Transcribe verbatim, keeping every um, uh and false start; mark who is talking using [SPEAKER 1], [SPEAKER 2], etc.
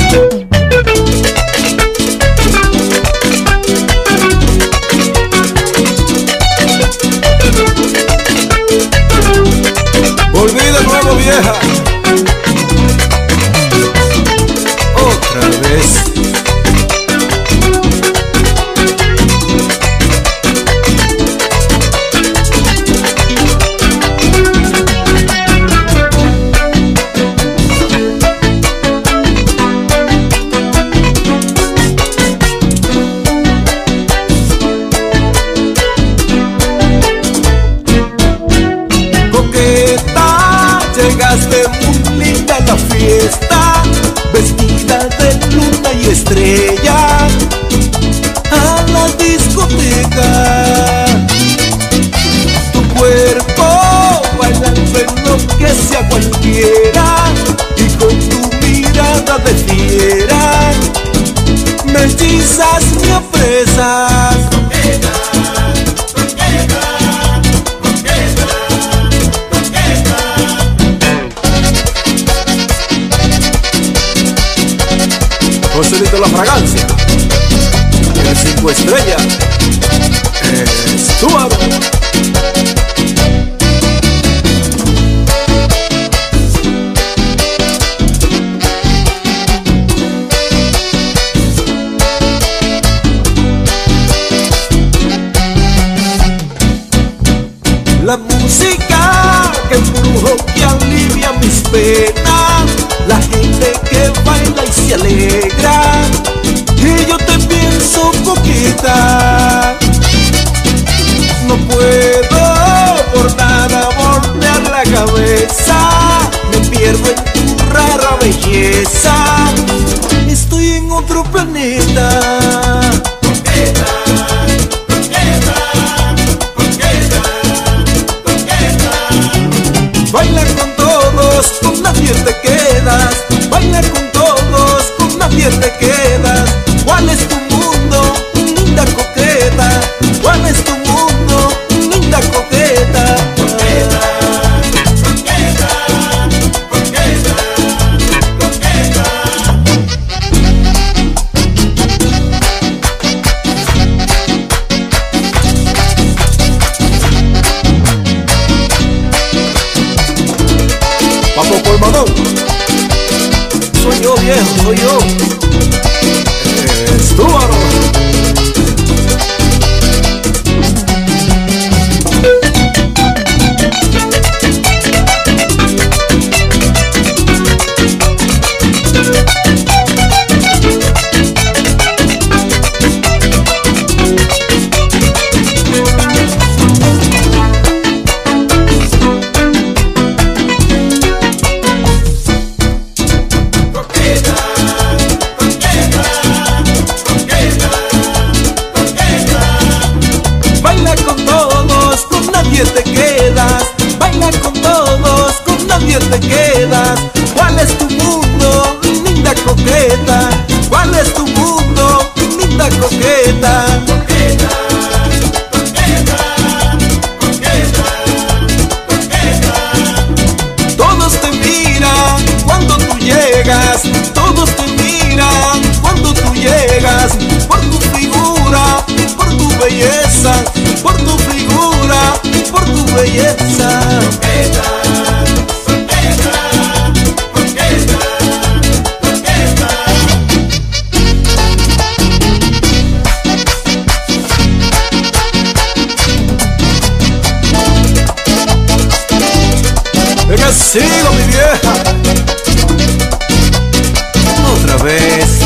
[SPEAKER 1] Volví de nuevo, vieja. Otra vez.
[SPEAKER 2] Llegaste muy linda a la fiesta, vestida de luna y estrella, a la discoteca. Tu cuerpo bailando enloquece a cualquiera, y con tu mirada de fiera me hechizas, me apresas.
[SPEAKER 1] Joselito La Fragancia y el cinco estrellas Stuart.
[SPEAKER 2] La música que embrujo, que alivia mis penas, la gente que baila y se alegra, y yo te pienso poquita. No puedo por nada voltear la cabeza, me pierdo en tu rara belleza, estoy en otro planeta. Baila con todos, con nadie te quedas. Baila con todos, con nadie te quedas. ¿Cuál es tu mundo, linda coqueta? ¿Cuál es tu mundo, linda coqueta? Coqueta, coqueta, coqueta, coqueta.
[SPEAKER 1] Papo Colmadón.
[SPEAKER 2] Soy yo, viejo, soy yo.
[SPEAKER 1] Stuart.
[SPEAKER 2] Te quedas, baila con todos, con nadie te quedas. ¿Cuál es tu mundo, linda coqueta? ¿Cuál es tu mundo, linda coqueta? Coqueta, coqueta, coqueta, coqueta. Todos te miran cuando tú llegas, todos te miran cuando tú llegas, por tu figura, por tu belleza, por tu figura, por tu belleza. Coqueta, coqueta, coqueta, coqueta.
[SPEAKER 1] Es que sigo, mi vieja.
[SPEAKER 2] Otra vez.